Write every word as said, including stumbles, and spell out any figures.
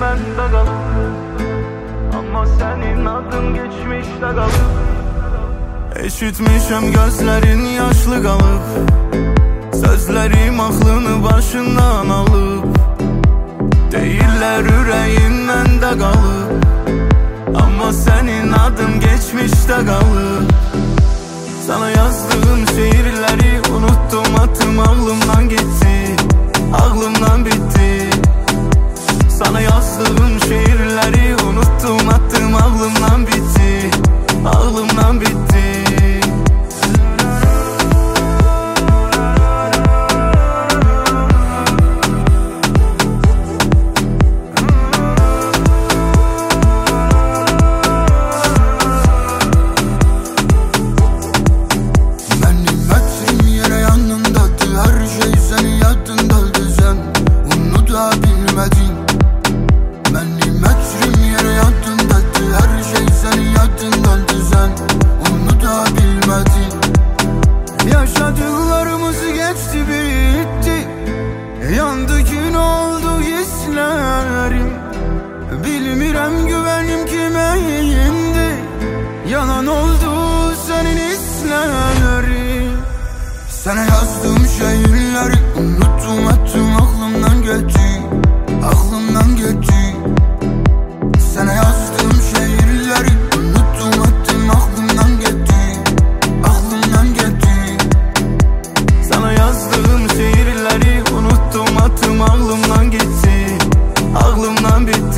bende kalıp, ama senin adın geçmişte kalıp. Eşitmişim gözlerin yaşlı kalıp, sözlerim aklını başından alıp. Değiller yüreğin bende kalıp, ama senin adın geçmişte kalıp. Sana yazdığım şiirleri unuttum, attım, aklımdan gitti, aklımdan bitti. Sana yazdığım şiirleri unuttum, attım, aklımdan bitti, aklımdan bitti. Yaşadıklarımız geçti bitti, yandı gün oldu hislerim. Bilmirem güvenim kime indi, yalan oldu senin hislerin. Sana yazdığım şiirleri unuttum, attım, aklımdan gitti, aklımdan gitti. Sana yazdığım şiirleri unuttum, attım, aklımdan gitti, aklımdan gitti. Sana yazdığım şiirleri unuttum, attım, aklımdan gitti, aklımdan bitti.